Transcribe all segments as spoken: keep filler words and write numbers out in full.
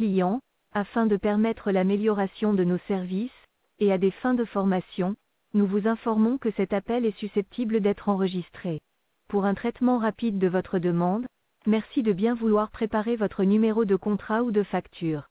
client, afin de permettre l'amélioration de nos services, et à des fins de formation, nous vous informons que cet appel est susceptible d'être enregistré. Pour un traitement rapide de votre demande, merci de bien vouloir préparer votre numéro de contrat ou de facture.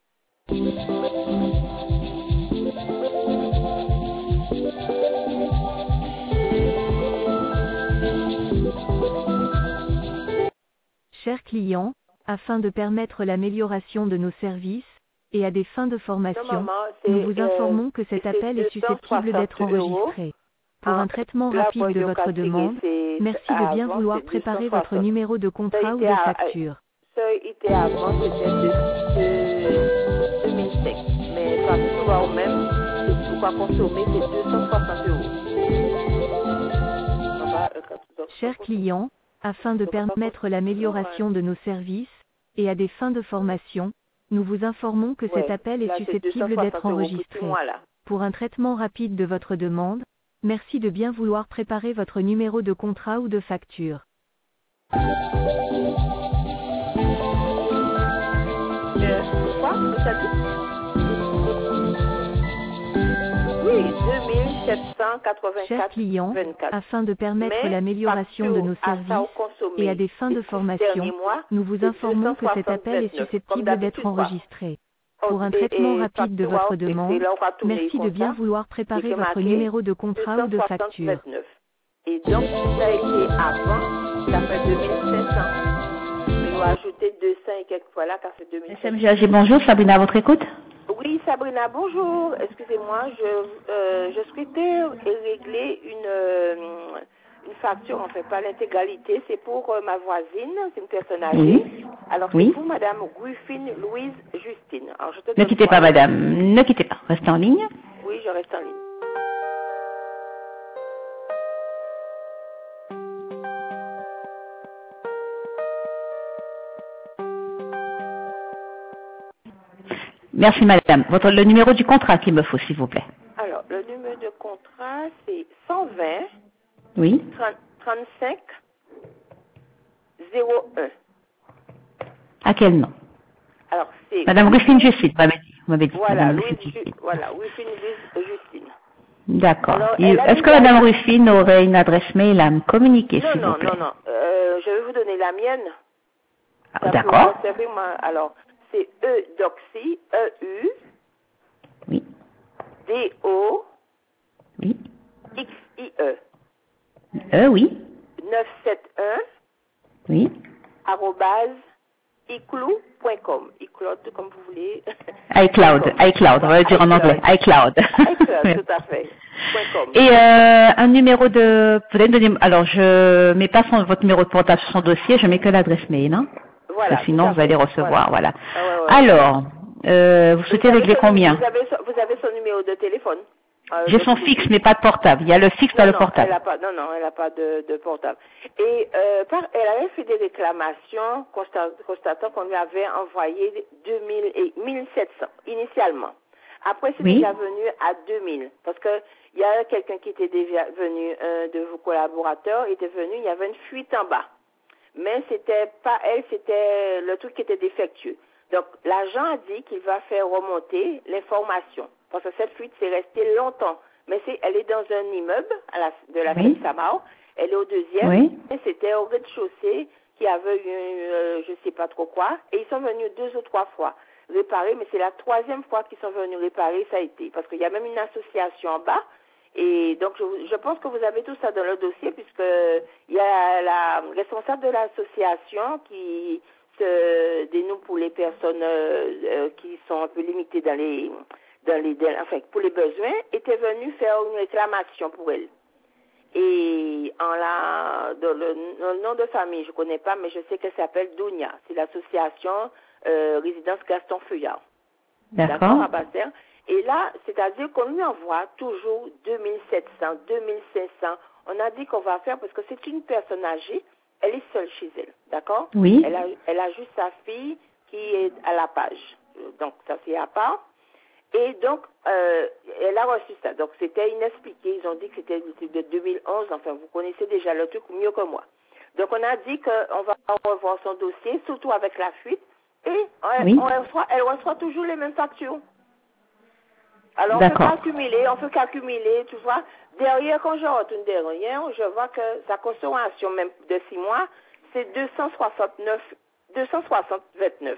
Chers clients, afin de permettre l'amélioration de nos services, et à des fins de formation, nous vous informons que cet appel est susceptible d'être enregistré. Pour un traitement rapide de votre demande, merci de bien vouloir préparer votre numéro de contrat ou de facture. Ça était avant, c'était de deux mille cinq. Mais facture ou même, c'est pour consommer, c'est deux cent soixante euros. Chers clients, afin de permettre l'amélioration de nos services, et à des fins de formation, nous vous informons que cet appel est susceptible d'être enregistré. Pour un traitement rapide de votre demande, merci de bien vouloir préparer votre numéro de contrat ou de facture. Quoi? Vous avez dit? Oui, deux mille sept cent quatre-vingt-quatre. Chers clients, vingt-quatre. afin de permettre l'amélioration de nos services, et à des fins de formation, nous vous informons que cet appel est susceptible d'être enregistré. Pour un traitement rapide de votre demande, merci de bien vouloir préparer votre numéro de contrat ou de facture. Et donc, ça a été avant, ça fait deux mille cinq cents. Mais on a ajouté deux cents et quelques fois là, car c'est deux mille cinq cents. S M G A G, bonjour, Sabrina, à votre écoute. Oui, Sabrina, bonjour. Excusez-moi, je, euh, je souhaitais régler une, euh, une facture, en fait, pas l'intégralité. C'est pour euh, ma voisine, c'est une personne âgée. Oui. Alors, c'est Oui. pour Madame Griffin Louise Justine. Alors, je te Ne donne quittez quoi? pas, madame. Ne quittez pas. Restez en ligne. Oui, je reste en ligne. Merci, madame. Votre, le numéro du contrat qu'il me faut, s'il vous plaît. Alors, le numéro de contrat, c'est cent vingt Oui. trente-cinq zéro un. À quel nom? Alors, c'est... Madame Griffin Justine, vous m'avez dit. Vous m'avez dit. Voilà, Madame Louise, Griffin Ju- Justine. voilà, Griffin Louise Justine. D'accord. Alors, Et elle a Est-ce que déjà- madame Griffin aurait une adresse mail à me communiquer, Non, s'il non, vous plaît? non, non. Euh, je vais vous donner la mienne. Ah, Ça d'accord. pourra servir, moi. Alors, c'est E Doxy, E U Oui. D O Oui. X I E Euh, oui. neuf sept un Oui. arrobase iclou point com. iCloud, comme vous voulez. iCloud. iCloud. On va le dire en anglais. iCloud. iCloud, tout à fait. Point com. Et euh, un numéro de... Vous allez me donner... Alors, je mets pas son, votre numéro de portable sur son dossier, je mets que l'adresse mail. Hein, Voilà. parce que sinon, tout à vous allez fait. recevoir. Voilà. Ah ouais, ouais. Alors, euh, vous souhaitez avez régler son- combien? vous avez, son, vous avez son numéro de téléphone? Euh, J'ai de- son fixe, mais pas de portable. Il y a le fixe, pas Non, le non, portable. elle a pas, non, non, elle n'a pas de, de portable. Et euh, par, elle avait fait des réclamations constat, constatant qu'on lui avait envoyé deux mille et mille sept cents initialement. Après, c'est Oui. déjà venu à deux mille parce que il y a quelqu'un qui était déjà venu, un de vos collaborateurs était venu, il y avait une fuite en bas. Mais c'était pas elle, c'était le truc qui était défectueux. Donc, l'agent a dit qu'il va faire remonter l'information. Parce que cette fuite, c'est resté longtemps. Mais c'est, elle est dans un immeuble à la, de la Oui. Samao. Elle est au deuxième. Oui. Et c'était au rez-de-chaussée qui avait eu, euh, je sais pas trop quoi. Et ils sont venus deux ou trois fois réparer. Mais c'est la troisième fois qu'ils sont venus réparer, ça a été. Parce qu'il y a même une association en bas. Et donc, je, je pense que vous avez tout ça dans le dossier, puisque il y a la responsable de l'association qui se dénoue pour les personnes euh, euh, qui sont un peu limitées dans les, dans les, dans- enfin, pour les besoins, était venue faire une réclamation pour elle. Et en la, dans le, le nom de famille, je connais pas, mais je sais qu'elle s'appelle Dounia. C'est l'association euh, Résidence Gaston Feuillard. D'accord. à Basser. Et là, c'est-à-dire qu'on lui envoie toujours deux mille sept cents, deux mille cinq cents. On a dit qu'on va faire parce que c'est une personne âgée, elle est seule chez elle, d'accord? Oui. Elle a, elle a juste sa fille qui est à la page. Donc, ça c'est à part. Et donc, euh, elle a reçu ça. Donc, c'était inexpliqué. Ils ont dit que c'était de deux mille onze. Enfin, vous connaissez déjà le truc mieux que moi. Donc, on a dit qu'on va revoir son dossier, surtout avec la fuite. Et on, Oui. on reçoit, elle reçoit toujours les mêmes factures. Alors, on peut D'accord. calculer, on peut calculer, tu vois. Derrière, quand je retourne derrière, je vois que sa consommation même de six mois, c'est deux cent soixante-neuf, deux cent soixante vingt-neuf.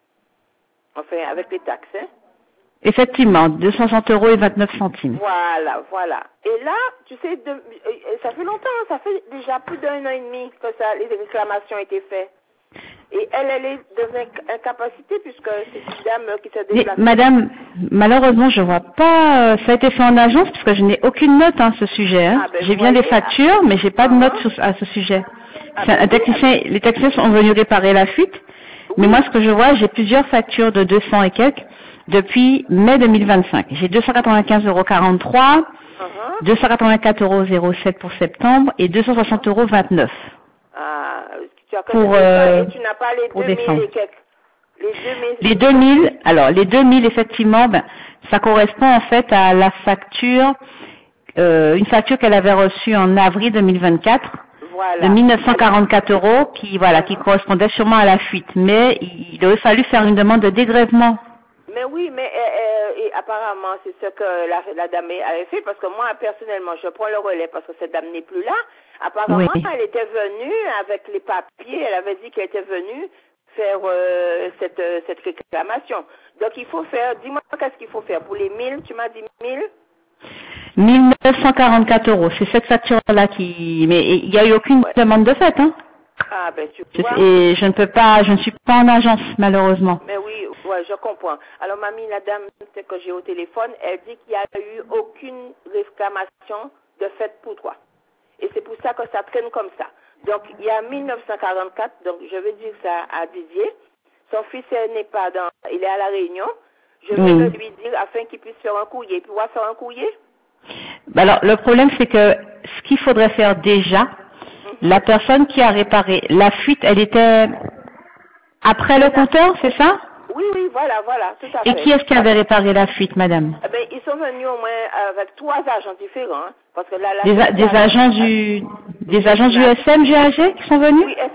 Enfin, avec les taxes, hein. Effectivement, deux cent soixante euros et vingt-neuf centimes. Voilà, voilà. Et là, tu sais, de, ça fait longtemps, ça fait déjà plus d'un an et demi que ça, les réclamations ont été faites. Et elle, elle est de incapacité puisque c'est une dame qui se déplace. Mais, madame, malheureusement, je vois pas, euh, ça a été fait en agence parce que je n'ai aucune note à ce sujet. Hein. Ah, ben, J'ai bien des voyez, factures, mais j'ai pas de uh-huh. note sur, à ce sujet. Ah, C'est ben, un technicien, les techniciens sont venus réparer la fuite, oui. mais moi, ce que je vois, j'ai plusieurs factures de deux cents et quelques depuis mai deux mille vingt-cinq. J'ai deux cent quatre-vingt-quinze euros quarante-trois, uh-huh. deux cent quatre-vingt-quatre euros zéro sept pour septembre et deux cent soixante euros vingt-neuf. Ah, tu as Pour, ça euh, et tu n'as pas les pour deux mille décembre. et quelques. Les deux mille. Les deux mille, alors les deux mille effectivement, ben, ça correspond en fait à la facture, euh, une facture qu'elle avait reçue en avril deux mille vingt-quatre Voilà. de mille neuf cent quarante-quatre euros qui voilà qui correspondait sûrement à la fuite, mais il, il aurait fallu faire une demande de dégrèvement. Mais oui, mais euh, euh, et apparemment c'est ce que la, la dame avait fait parce que moi personnellement je prends le relais parce que cette dame n'est plus là. Apparemment Oui. elle était venue avec les papiers, elle avait dit qu'elle était venue faire euh, cette euh, cette réclamation. Donc il faut faire, dis-moi qu'est-ce qu'il faut faire pour les mille, tu m'as dit mille mille neuf cent quarante-quatre euros, c'est cette facture-là qui, mais il n'y a eu aucune ouais. demande de fait, hein. Ah ben tu Je- vois. Et je ne peux pas, je ne suis pas en agence malheureusement. Mais oui, ouais, je comprends. Alors mamie, la dame que j'ai au téléphone, elle dit qu'il n'y a eu aucune réclamation de fait pour toi. Et c'est pour ça que ça traîne comme ça. Donc, il y a mille neuf cent quarante-quatre, donc je vais dire ça à Didier. Son fils n'est pas dans, il est à la Réunion. Je vais Oui. le lui dire afin qu'il puisse faire un courrier. Il pourra faire un courrier? Alors, le problème, c'est que ce qu'il faudrait faire déjà, mm-hmm. la personne qui a réparé la fuite, elle était après le compteur, c'est ça? Oui, oui, voilà, voilà, tout à fait. Et qui est-ce qui avait réparé la fuite, madame? Eh ben, ils sont venus au moins avec trois agents différents, hein, parce que là, la des, a, des agents du, des agents du S M G A G qui sont venus? Oui, S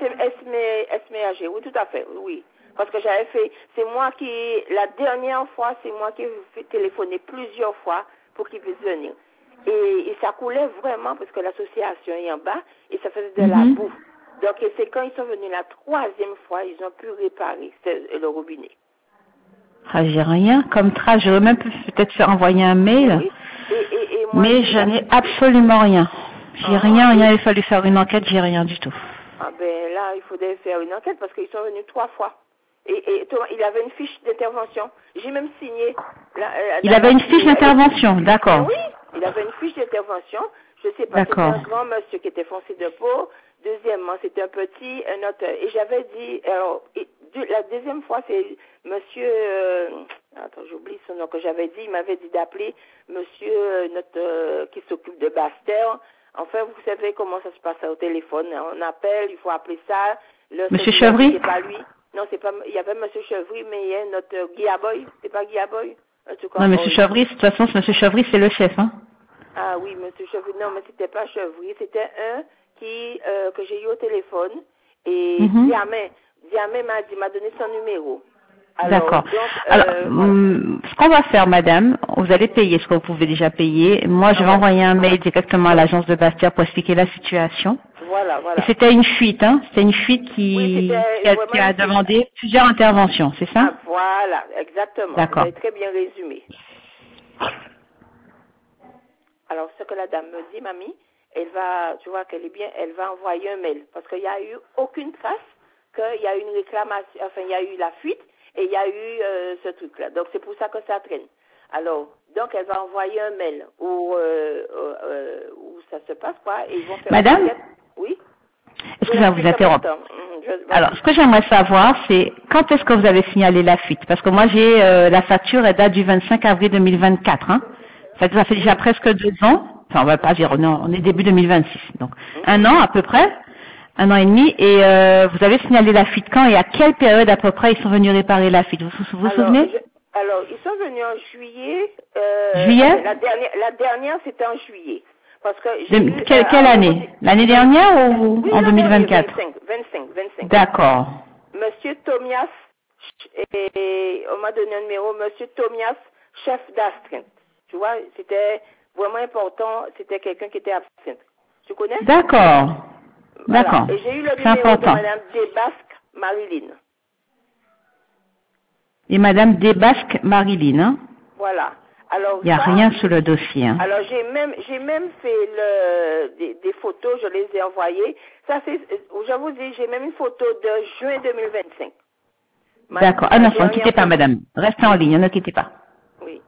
M A G, oui, tout à fait, oui. Parce que j'avais fait, c'est moi qui, la dernière fois, c'est moi qui ai fait téléphoner plusieurs fois pour qu'ils puissent venir. Et, et ça coulait vraiment parce que l'association est en bas et ça faisait de mm-hmm. la boue. Donc, c'est quand ils sont venus la troisième fois, ils ont pu réparer le robinet. Ah, j'ai rien comme trace. J'aurais même pu peut-être faire envoyer un mail. Oui. Et, et, et moi, mais je n'ai absolument rien. J'ai ah, rien, rien. Il a fallu faire une enquête, j'ai rien du tout. Ah ben là, il faudrait faire une enquête parce qu'ils sont venus trois fois. Et, et il avait une fiche d'intervention. J'ai même signé. La, la, il avait une fiche d'intervention, d'accord. Oui, il avait une fiche d'intervention. Je sais pas, c'était un grand monsieur qui était foncé de peau. Deuxièmement, c'était un petit, un autre. Et j'avais dit, alors, et, la deuxième fois, c'est monsieur, euh, attends, j'oublie son nom que j'avais dit, il m'avait dit d'appeler monsieur, euh, notre, euh, qui s'occupe de Bastère. Enfin, vous savez comment ça se passe au téléphone. On appelle, il faut appeler ça. Le monsieur Chevry? C'est pas lui. Non, c'est pas, il y avait monsieur Chevry, mais il y a notre euh, Guy Aboy. C'est pas Guy Aboy? En tout cas, non, monsieur Chevry, de toute façon, monsieur Chevry, c'est le chef, hein. Ah oui, monsieur Chevry. Non, mais c'était pas Chevry. C'était un qui, euh, que j'ai eu au téléphone. Et mm-hmm. Diamé, Diamé m'a dit, m'a donné son numéro. D'accord. Euh, Alors, voilà. hum, ce qu'on va faire, madame, vous allez payer ce que vous pouvez déjà payer. Moi, je vais envoyer un mail directement à l'agence de Bastia pour expliquer la situation. Voilà, voilà. Et c'était une fuite, hein. C'était une fuite qui, oui, qui a, qui a demandé plusieurs interventions, c'est ça? Ah, voilà, exactement. D'accord. Vous avez très bien résumé. Alors, ce que la dame me dit, mamie, elle va, tu vois qu'elle est bien, elle va envoyer un mail. Parce qu'il n'y a eu aucune trace qu'il y a eu une réclamation, enfin, il y a eu la fuite et il y a eu euh, ce truc-là. Donc, c'est pour ça que ça traîne. Alors, donc, elle va envoyer un mail où, euh, euh, où ça se passe, quoi, et ils vont faire... Madame? Oui? Excusez-moi de vous interrompre. Je... Alors, ce que j'aimerais savoir, c'est quand est-ce que vous avez signalé la fuite? Parce que moi, j'ai euh, la facture, elle date du vingt-cinq avril deux mille vingt-quatre, hein. Ça, ça fait déjà presque deux ans. Enfin, on va pas dire, non, on est début deux mille vingt-six. Donc, un an à peu près, un an et demi. Et euh, vous avez signalé la fuite quand et à quelle période à peu près ils sont venus réparer la fuite? Vous vous, vous alors, souvenez? je, Alors, ils sont venus en juillet. Euh, juillet? La dernière, la dernière c'était en juillet. Parce que de, eu, quelle, euh, quelle année? L'année dernière ou oui, en deux mille vingt-quatre? vingt-cinq, vingt-cinq, vingt-cinq. D'accord. Monsieur Thomas et on m'a donné un numéro, Monsieur Thomas, chef d'astreinte. Tu vois, c'était vraiment important, c'était quelqu'un qui était absent. Tu connais? D'accord. Voilà. D'accord. Et j'ai eu le C'est numéro important. de Madame Desbasques Marilyn. Et Madame Desbasques Marilyn, hein? Voilà. Alors, il n'y a ça, rien sur le dossier. Hein. Alors j'ai même j'ai même fait le, des, des photos, je les ai envoyées. Ça c'est, je vous dis, j'ai même une photo de juin deux mille vingt-cinq. D'accord. Ah non, ne quittez pas, madame. Restez en ligne, ne quittez pas. Oui.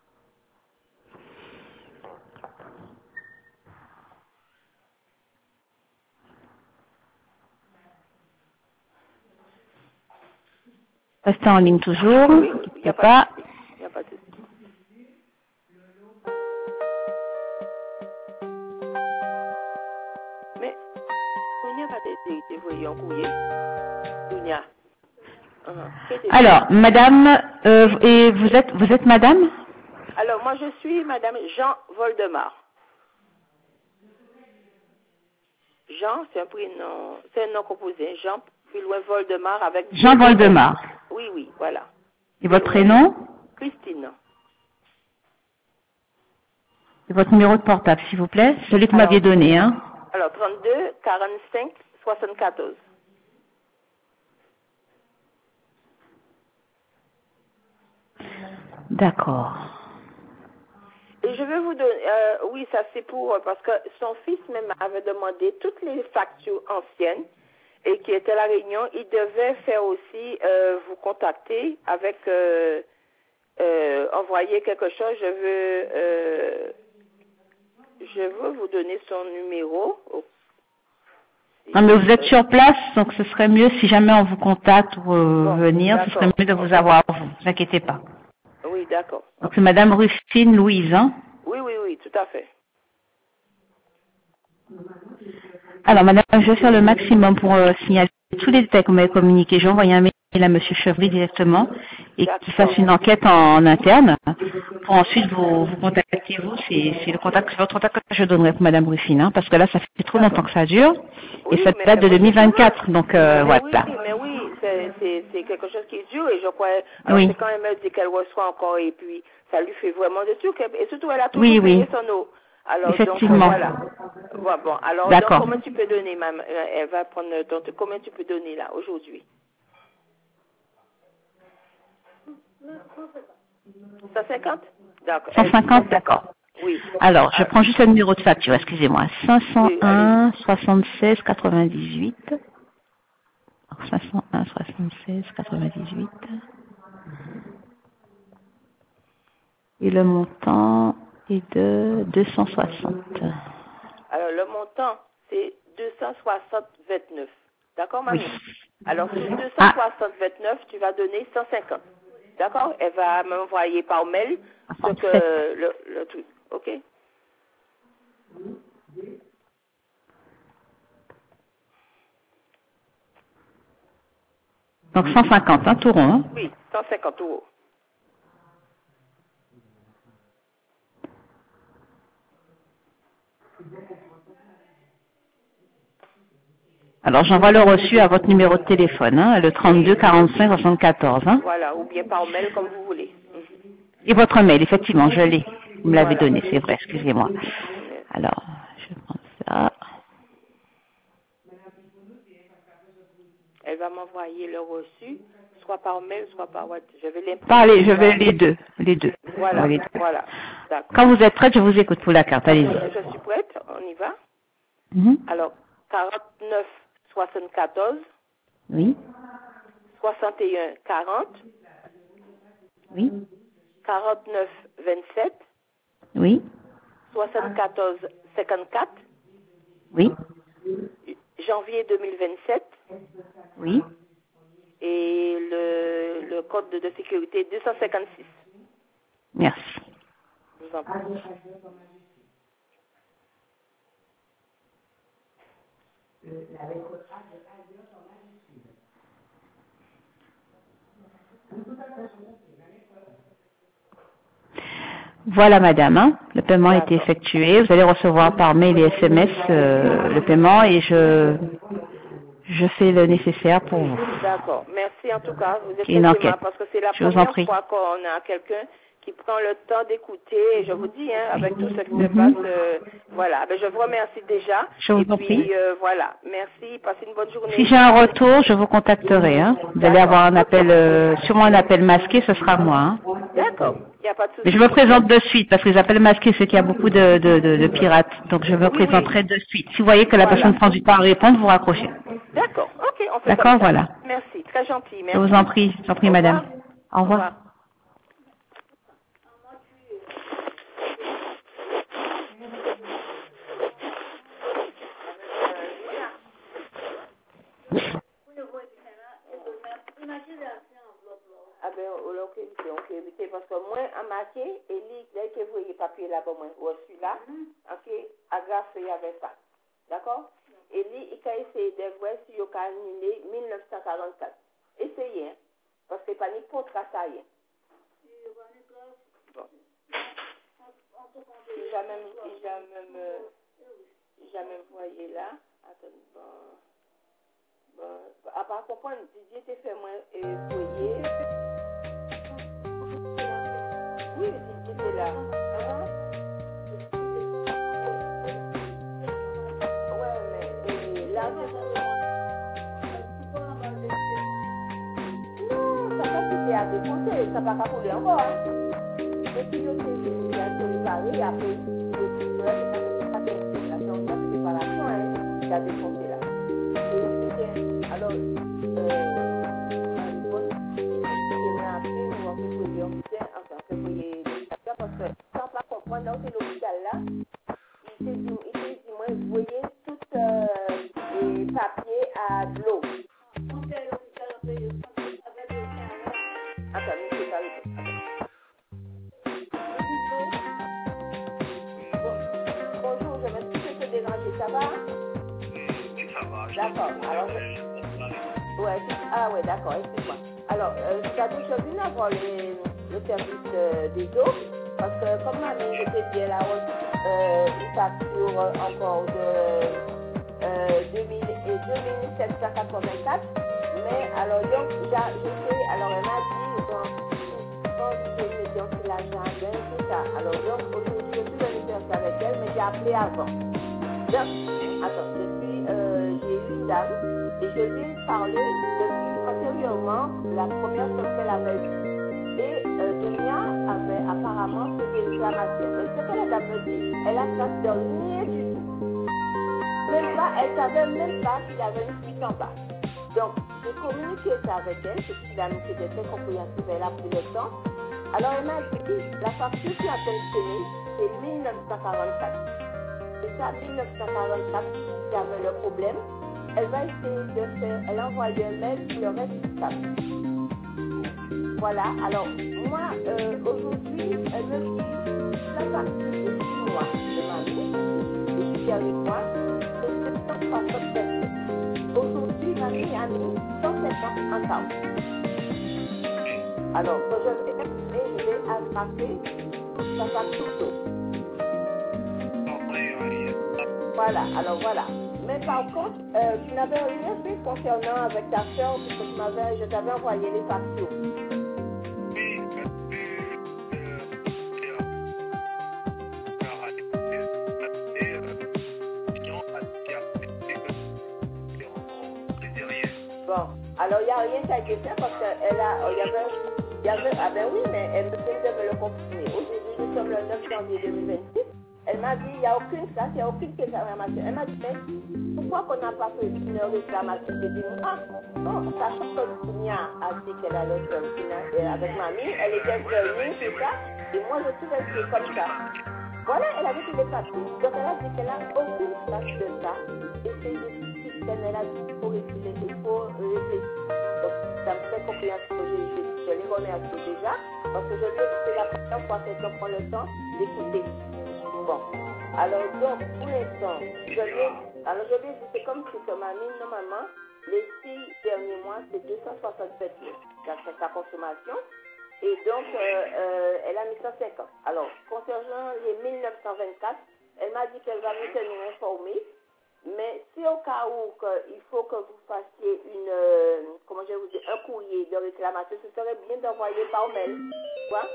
Restez en ligne toujours. Oui, Ne il quittez n'y a pas. Il n'y a pas de souci. Mais, il n'y a pas de voyons couiller. Il y a. Alors, madame, euh, et vous êtes, vous êtes madame? Alors, moi, je suis madame Jean Voldemar. Jean, c'est un prénom, c'est un nom composé. Jean, puis loin Voldemar avec... Jean Voldemar. Oui, oui, voilà. Et votre prénom? Christine. Et votre numéro de portable, s'il vous plaît? Celui que vous m'aviez donné, hein? Alors, trente-deux, quarante-cinq, soixante-quatorze. D'accord. Et je vais vous donner, euh, oui, ça c'est pour, parce que son fils même avait demandé toutes les factures anciennes et qui était à la réunion, il devait faire aussi euh, vous contacter avec, euh, euh, envoyer quelque chose. Je veux, euh, je veux vous donner son numéro. Oh. Non, mais vous êtes sur place, donc ce serait mieux si jamais on vous contacte ou euh, bon, venir, ce serait mieux de vous avoir, vous, vous inquiétez pas. Oui, d'accord. Donc c'est madame Rufine Louise, hein? Oui, oui, oui, tout à fait. Alors madame, je vais faire le maximum pour euh, signaler tous les détails que vous m'avez communiqués. J'ai envoyé un mail à monsieur Chevry directement et qu'il fasse une enquête en, en interne pour ensuite vous, vous contacter vous. C'est le contact, c'est votre contact que je donnerai pour madame Rufine, hein, parce que là ça fait trop longtemps que ça dure et oui, ça date de deux mille vingt-quatre, donc euh, mais voilà. Oui, mais oui, c'est quelque chose qui dure et je crois, alors oui. c'est quand elle me dit qu'elle reçoit encore et puis ça lui fait vraiment de tout, et surtout elle a toujours oui, payé oui. son eau. Alors, effectivement. Donc, voilà. Voilà. Bon, alors, donc, comment tu peux donner, maman? Elle va prendre, donc, comment tu peux donner là, aujourd'hui? cent cinquante? D'accord. cent cinquante, d'accord. Oui. Alors, je prends juste le numéro de facture, excusez-moi. cinq cent un, soixante-seize, quatre-vingt-dix-huit. cinq cent un, soixante-seize, quatre-vingt-dix-huit. Et le montant est de deux cent soixante. Alors, le montant, c'est deux cent soixante vingt-neuf. D'accord, mamie? Oui. Alors, sur deux cent soixante vingt-neuf, ah. tu vas donner cent cinquante. D'accord? Elle va m'envoyer par mail ce que le, le truc. OK? Donc cent cinquante, hein, tout rond. Hein? Oui, cent cinquante euros. Alors j'envoie le reçu à votre numéro de téléphone, hein, le trente-deux quarante-cinq soixante-quatorze. Hein. Voilà, ou bien par mail comme vous voulez. Et votre mail, effectivement, je l'ai. Vous me l'avez voilà. donné, c'est vrai, excusez-moi. Alors, je prends ça. Elle va m'envoyer le reçu, soit par mail, soit par WhatsApp. Je vais les Parlez, je vais les deux, les deux. Voilà, les deux. voilà. Quand vous êtes prête, je vous écoute pour la carte, allez-y. Je suis prête, on y va. Mm-hmm. Alors, quarante-neuf soixante-quatorze. Oui. soixante et un quarante. Oui. quarante-neuf vingt-sept. Oui. soixante-quatorze cinquante-quatre. Oui. Janvier deux mille vingt-sept. Oui. Et le, le code de, de sécurité deux cent cinquante-six. Merci. Je vous en prie. Voilà, madame, hein. Le paiement a été effectué. Vous allez recevoir par mail et S M S euh, le paiement et je je fais le nécessaire pour vous. D'accord. Merci en tout cas. Vous êtes une enquête. Parce que c'est la je première fois qu'on a quelqu'un qui prend le temps d'écouter. Et je vous dis, hein, avec tout ce qui se passe, euh, voilà. Ben, je vous remercie déjà. Je vous et en puis, prie. Euh, voilà. Merci. Passez une bonne journée. Si j'ai un retour, je vous contacterai. Hein. Vous allez avoir un appel, euh, sûrement un appel masqué, ce sera moi. Hein. D'accord. Il n'y a pas de souci. Mais je me présente de suite, parce que les appels masqués, c'est qu'il y a beaucoup de, de, de, de pirates. Donc je me Oui, présenterai oui. de suite. Si vous voyez que la Voilà. personne prend du temps à répondre, vous raccrochez. D'accord. Ok, on fait D'accord, comme ça. voilà. Merci. Très gentil. Merci. Je vous en prie. Je vous en prie, Au madame. revoir. Au revoir. Au revoir. Ah ben, ok, ok, éviter parce que moi, en marqué, et lui, dès que vous voyez le papier là, bon, moi, je suis là, ok, agrafé avec ça. D'accord? Et lui, il a essayé de voir si il a annulé mille neuf cent quarante-quatre. Essayez, hein, parce que pas ni pour tracer rien. Bon. Si jamais, si jamais, me, jamais voyez là, attends, bon. Bon, à part comprendre, Didier t'es fait moins et voyez. Oui, Didier t'es là. Uh-huh. Ouais, mais et là, non, ça va c'était à défoncer, ça va pas couler encore. Hein. Et puis, le fait que tu as préparé, après, le petit frère, c'est pas une préparation, ça c'est préparation, hein, qui a défoncé là. Et alors, euh, parce que sans pas comprendre dans cet hôpital là, il s'est dit, il s'est dit, moi, vous voyez tout euh, les papiers à de l'eau. Attends, monsieur, ça bon, bonjour, je m'excuse de te déranger, ça va? Oui, ça va. D'accord, alors je... Ouais, ah ouais, d'accord, excuse-moi. Alors, euh, c'est-à-dire que je viens avoir les, le service euh, des eaux, parce que comme ma mère était bien là, euh, une facture encore de euh, deux mille sept cent quatre-vingt-quatre, mais alors donc, j'ai fait, alors elle m'a dit, bon, quand je me dis que l'argent est tout ça, alors donc, aujourd'hui, je suis venue faire ça avec elle, mais j'ai appelé avant. Donc, attends, depuis, euh, j'ai eu une dame, et je lui ai parlé depuis antérieurement, la première fois qu'elle avait eu. Et euh, Dunia avait apparemment fait des réclamations. Mais ce que la dame me dit, elle a place de rien du tout. Même pas, elle savait même pas qu'il y avait une fuite en bas. Donc, j'ai communiqué ça avec elle, c'est une dame qui était très compréhensive, elle a pris le temps. Alors, elle m'a dit, la facture qui a téléphoné, c'est mille neuf cent quarante-quatre. C'est ça, mille neuf cent quarante-quatre, qui avait le problème. Elle va essayer de faire, elle a envoyé un mail pour le responsable. Voilà, alors, moi, euh, aujourd'hui, elle me dit, la facture de six mois de ma vie, de six derniers mois, c'est sept cent soixante-sept. Aujourd'hui, ma fille a mis cent cinquante en temps. Alors, quand je vais exprimer, je vais attraper sa facture d'eau. Voilà, alors voilà. Mais par contre, euh, tu n'avais rien fait concernant avec ta soeur, parce que tu m'avais, je t'avais envoyé les factures. Bon, alors il n'y a rien qui a été fait parce qu'elle a, il y avait, il y avait, ah ben oui, mais elle me dit de me le confirmer. Aujourd'hui, nous sommes le neuf janvier deux mille vingt-six. Elle m'a dit, il n'y a aucune place, il n'y a aucune réclamation. Elle m'a dit, mais pourquoi qu'on n'a pas fait une réclamation? J'ai dit, ah, non, sachant que Dunia a dit qu'elle allait faire avec mamie, elle était venue, tout ça, et moi je suis restée comme ça. Voilà, elle avait tous les papiers. Donc elle a dit qu'elle n'a aucune place de ça. Et c'est le système, elle a dit qu'il faut réfléchir, il faut réfléchir. Donc ça me fait compréhension que je, je, je les remercie déjà, parce que je lui ai dit que c'est la première fois qu'elle prend le temps d'écouter. Bon, alors donc, pour l'instant, je vais, alors je vais dire, c'est comme si comme mamie, normalement, les six derniers mois, c'est deux cent soixante-sept mille, c'est sa consommation, et donc, euh, euh, elle a mis cent cinquante. Alors, concernant les mille neuf cent vingt-quatre, elle m'a dit qu'elle va me tenir informée, Mais si au cas où que, il faut que vous fassiez une, euh, comment je vais vous dire, un courrier de réclamation, ce serait bien d'envoyer par mail. Quoi?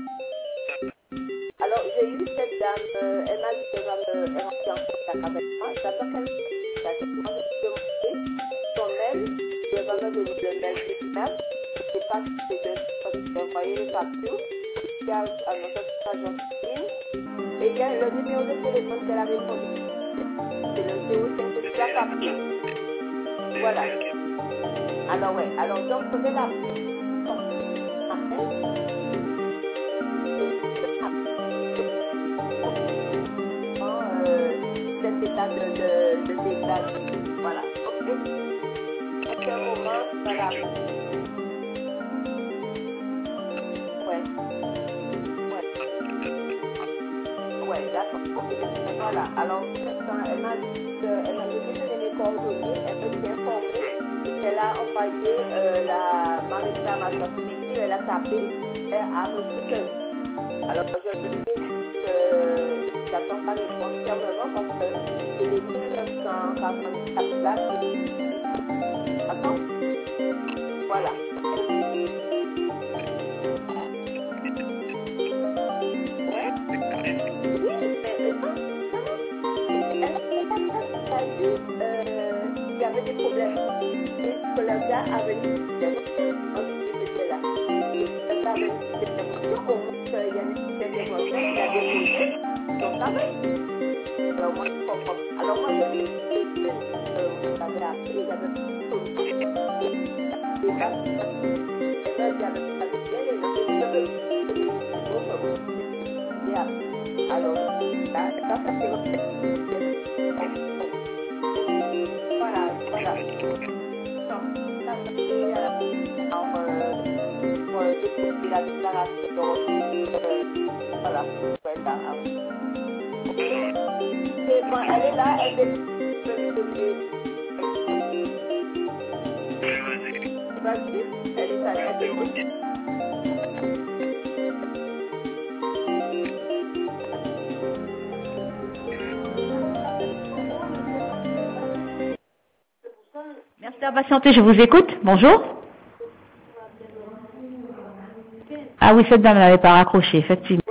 Alors, j'ai eu cette dame, euh, elle m'a dit qu'elle va me rentrer en contact avec moi. J'attends qu'elle me contacte. Moi, je vais demander son mail, et elle va me donner le mail du mail. Je ne sais pas si c'est que je vais envoyer les factures. Il y a à notre agence et il y a le numéro de téléphone qu'elle a répondu. C'est le zéro cinq de la facture. Voilà. Alors, ouais. Alors, donc, je vais la cet état de, de, de dégradation. Voilà. Ok. À un moment, voilà. Ouais. Ouais. Ouais, d'accord. Voilà. Alors, elle m'a dit qu'elle m'a donné les coordonnées, elle me tient informée qu'elle a envoyé euh, la ma réclamation. Elle a tapé, elle a reçu que. Alors, je lui ai dit que j'attends pas de réponse fermement parce que c'est les mille neuf cent quarante-quatre là qui. Attends. Voilà. Il y avait des problèmes. Et le gars avait dit que c'était là. Le gars avait dit que c'était au moins qu'il y a des interventions, il y a des projets. Donc, ça va. Alors, moi, je comprends. Alors, moi, je dis que vous avez appris, il y avait une solution. Et là, il y avait pas de bien, il y avait des alors, là, ça, ça fait voilà, voilà. Non, ça, ça fait à la pour, euh, pour déposer la déclaration de revenus. Euh, voilà, ouais, là. Et bon, elle est là, elle est vas-y, elle est là, elle est Merci d'avoir patienté, je vous écoute. Bonjour. Ah oui, cette dame n'avait pas raccroché, effectivement.